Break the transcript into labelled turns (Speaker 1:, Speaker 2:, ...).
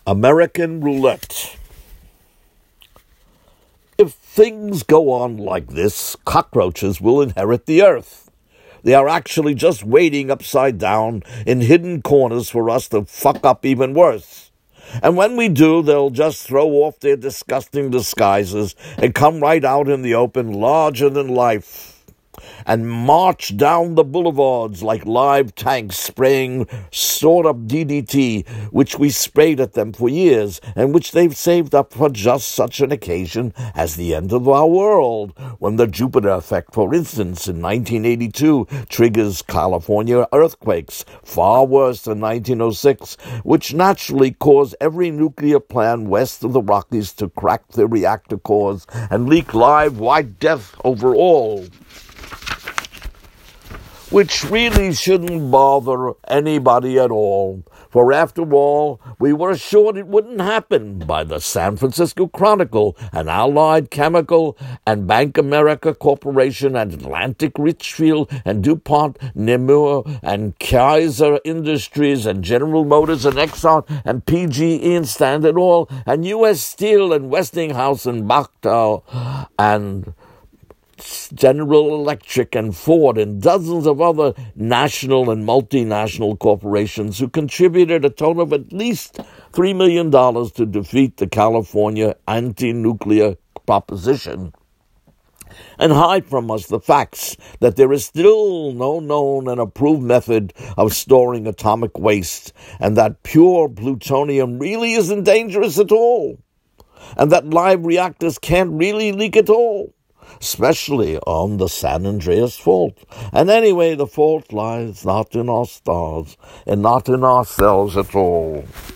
Speaker 1: American roulette. If things go on like this, cockroaches will inherit the earth. They are actually just waiting upside down in hidden corners for us to fuck up even worse. And when we do, they'll just throw off their disgusting disguises and come right out in the open, larger than life, and march down the boulevards like live tanks spraying stored-up DDT, which we sprayed at them for years, and which they've saved up for just such an occasion as the end of our world, when the Jupiter effect, for instance, in 1982, triggers California earthquakes, far worse than 1906, which naturally caused every nuclear plant west of the Rockies to crack their reactor cores and leak live white death over all, which really shouldn't bother anybody at all. For after all, we were assured it wouldn't happen by the San Francisco Chronicle, and Allied Chemical, and Bank America Corporation, and Atlantic Richfield, and DuPont, Nemur, and Kaiser Industries, and General Motors, and Exxon, and PGE, and Standard Oil, and U.S. Steel, and Westinghouse, and Bechtel, and General Electric and Ford, and dozens of other national and multinational corporations who contributed a total of at least $3 million to defeat the California anti-nuclear proposition and hide from us the facts that there is still no known and approved method of storing atomic waste, and that pure plutonium really isn't dangerous at all, and that live reactors can't really leak at all, especially on the San Andreas Fault. And anyway, the fault lies not in our stars and not in ourselves at all.